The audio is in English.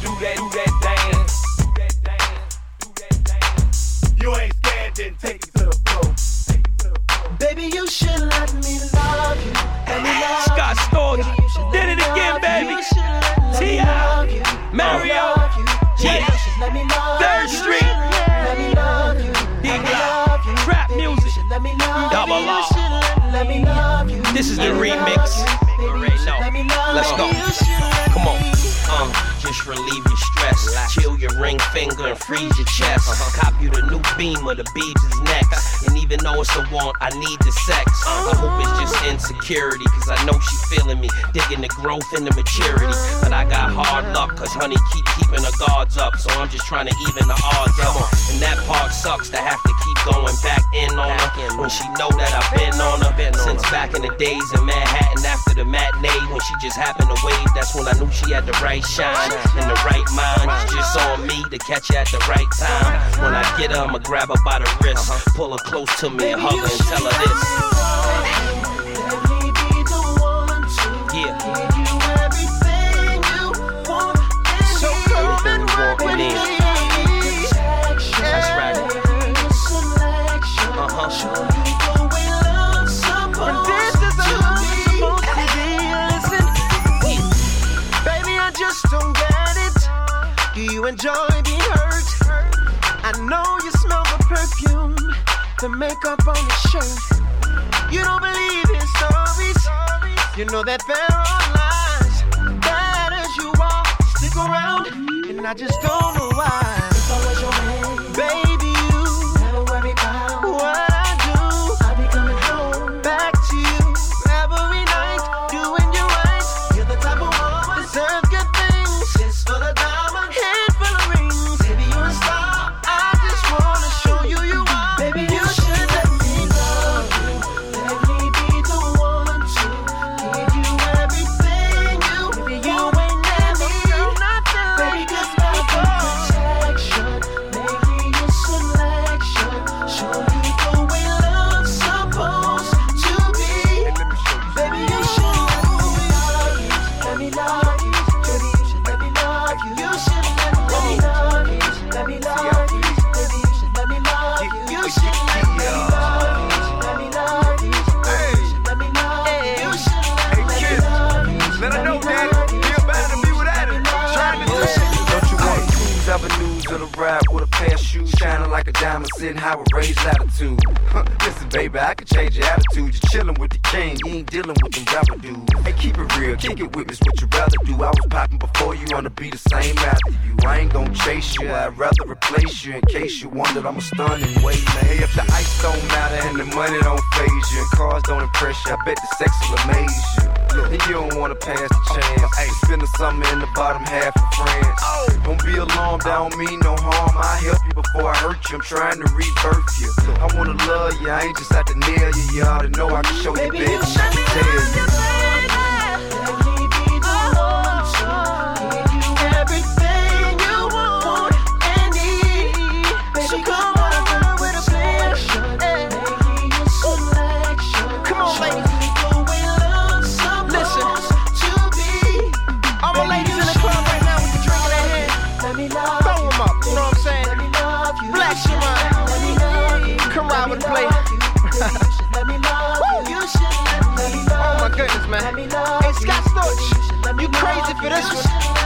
do that dance. You ain't scared, then take it to the floor. Baby, you should let me love you. Let me love Scott Storch, did it again, baby. T.I., Mario, yeah. Third Street, D-Block, trap music, double R. This is the remix. Let's go. Come on. Just relieve your stress. Chill your ring finger and freeze your chest. Cop you the new Beamer, the beads is next. And even though it's a want, I need the sex. I hope it's just insecurity, cause I know she feeling me. Digging the growth and the maturity. But I got hard luck, cause honey keeping her guards up. So I'm just trying to even the odds up. And that part sucks to have to keep going back in on her. When she know that I've been on her since back in the days in Manhattan after the matinee. When she just happened to wave, that's when I knew she had the right shine and the right mind. It's just on me to catch her at the right time. When I get her, I'ma grab her by the wrist, pull her close to me and hug her and tell her this. Yeah. So everything you want me in. That's right. And this is a love supposed to be. Listen, baby, I just don't get it. Do you enjoy being hurt? I know you smell the perfume, the makeup on his shirt. You don't believe his stories. You know that there are lies. Bad as you are, stick around, and I just don't know why. If I was your man, baby, you never worry about what I do. I'll be coming home back to you every night, doing you right. You're the type of woman deserve good things. Just for the diamond, head full of rings. Baby, you're a star. I just wanna show you you are. Baby, you should let me love you. Let me be the one to give you everything you. Baby, you ain't never felt nothing. Baby, cause my protection, make me your selection. Show you the way love's supposed to be. Baby, you should let me love you. Baby, you should let me love you. You should let me love you. Let me love you. Baby, you should let me love you. You should let me love you. Let me love you. Baby, you should let me love you. You should let me love you. Let her know, Daddy, feel better to be without it. Trying to do it. Don't you want to cruise avenues on a ride with a pair of shoes shining like a diamond, sitting high with raised latitude? Listen, baby, I can change your attitude. You're chilling with the king, you ain't dealing with them rapper dudes. Hey, keep it real, kick it with me, what you rather do. I was popping before you, wanna be the same after you. I ain't gon' chase you, I'd rather replace you. In case you wondered, I'm a stunning way, man. Hey, if the ice don't matter and the money don't faze you, and cars don't impress you, I bet the sex will amaze you. And you don't wanna pass the chance. Hey, spending something in the bottom half of France. Don't be alarmed, I don't mean no harm. I help you before I hurt you, I'm trying to rebirth you. I wanna love you, I ain't just out to nail you. You ought to know I can show you, Baby, baby, you I should can tell you. let me be the one to give you everything you want and need. Baby, come over with a selection, make me your selection. Come on, ladies. Listen, all my ladies in the club right now with the drink in their hand. Let me love you. Throw them up, you know what I'm saying? Let me love you. Bless your mind. Let me love you. Come ride with the play. Let me love you. You should let me love you. Oh my goodness, man. Hey, Scott Storch, you crazy for this one.